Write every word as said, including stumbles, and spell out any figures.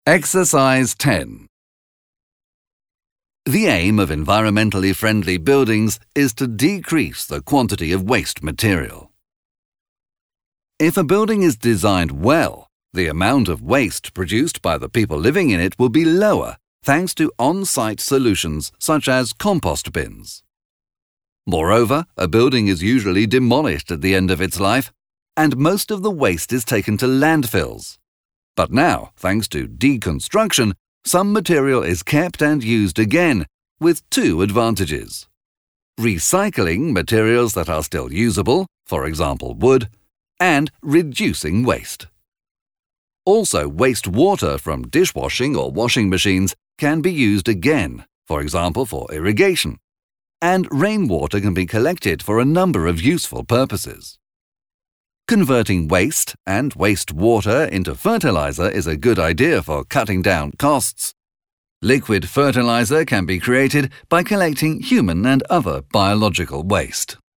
Exercise ten. The aim of environmentally friendly buildings is to decrease the quantity of waste material. If a building is designed well, the amount of waste produced by the people living in it will be lower thanks to on-site solutions such as compost bins. Moreover, a building is usually demolished at the end of its life, and most of the waste is taken to landfills. But now, thanks to deconstruction, some material is kept and used again, with two advantages: recycling materials that are still usable, for example wood, and reducing waste. Also, wastewater from dishwashing or washing machines can be used again, for example for irrigation, and rainwater can be collected for a number of useful purposes. Converting waste and wastewater into fertilizer is a good idea for cutting down costs. Liquid fertilizer can be created by collecting human and other biological waste.